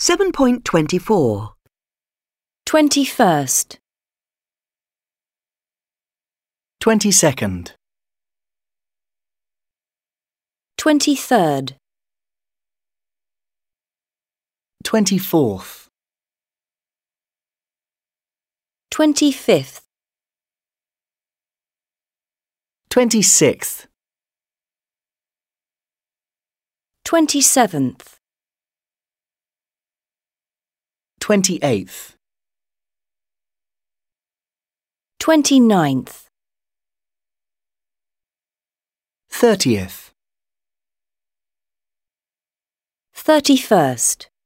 7.24. 21st, 22nd, 23rd, 24th, 25th, 26th, 27th, 28th, 29th, 30th, 31st.